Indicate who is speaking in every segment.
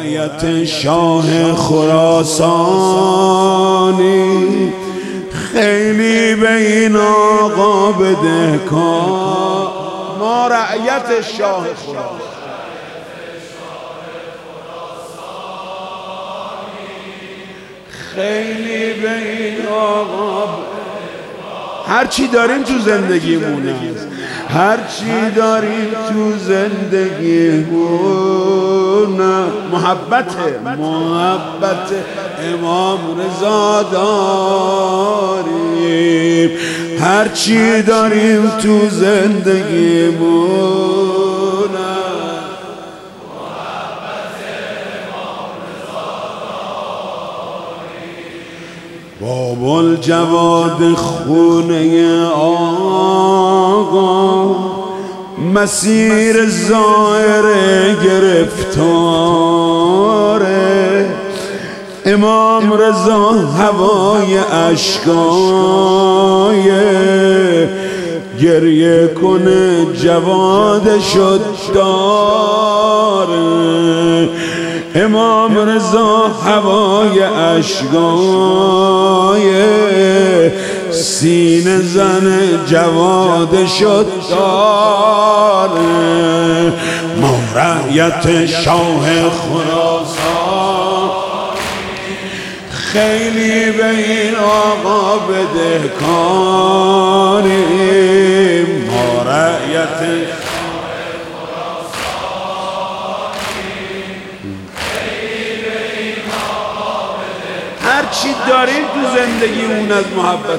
Speaker 1: رعیت شاه خراسانی خیلی به این آقا بده کار. ما رعیت شاه خراسانی خیلی به این آقا هرچی داریم تو زندگیمون است، هرچی داریم تو زندگیمون محبت امام رضا داریم، هرچی داریم تو زندگیمون باب الجواد خونه آقا مسیر زائر گرفتاره. امام رضا هوای اشکای گریه کنه جواد شد داره. امام رضا هوای اشکای سینه زن جواد شد داره. ما رعیت شاه خراسان خیلی به این آقا بده کاریم. ما رعیت هرچی داریم تو زندگی اون از محبت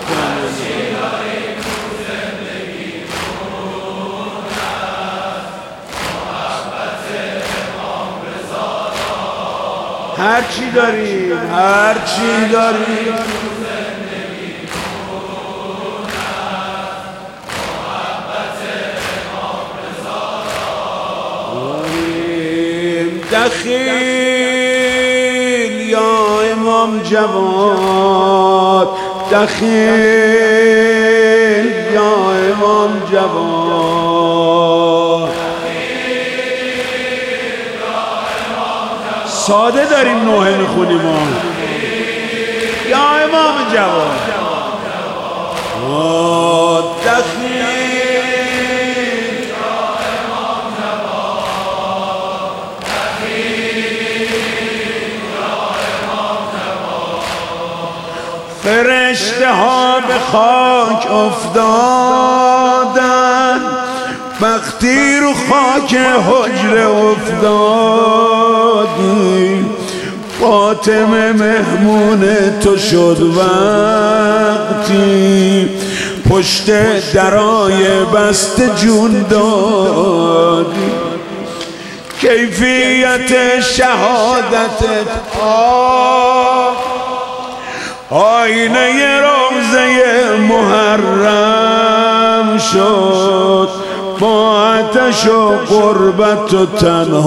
Speaker 1: هرچی داریم دخیل یا امام جواد، دخیل یا امام جواد. ساده داریم نوحه میخونیم یا امام جواد دخیل فرشته ها به خاک افتادن وقتی رو خاک حجره افتادی. فاطمه مهمون تو شد وقتی پشت درای بسته جون دادی. کیفیت شهادتت آینه روزه محرم شد با آتش و قربت و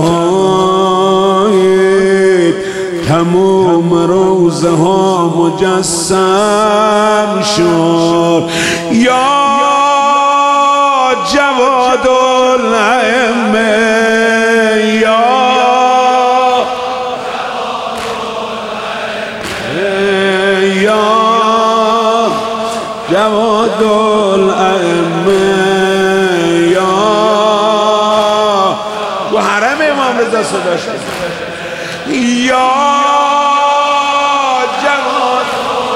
Speaker 1: تنهایی. تمام روزه ها مجسم شد یا جواد الائمه جواد الائمه یا و حرم امام رضا صداش یا جواد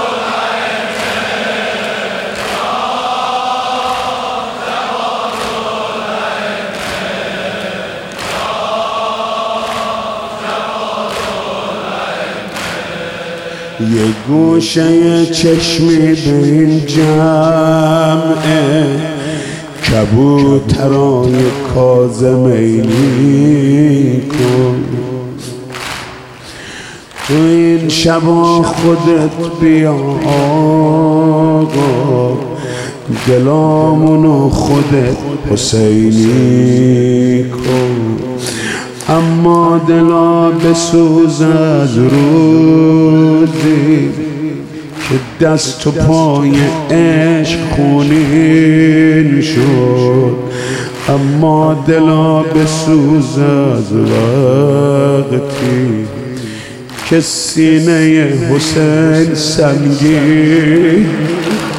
Speaker 1: یه گوشه چشمی به این جمعه کبوترای کاظمیلی کن. تو این شبا خودت بیا آقا دلامونو خودت حسینی کن. اما دلا بسوز از روزی که دست و پای عشق خونین شد. اما دلا بسوز از وقتی که سینه حسین سنگین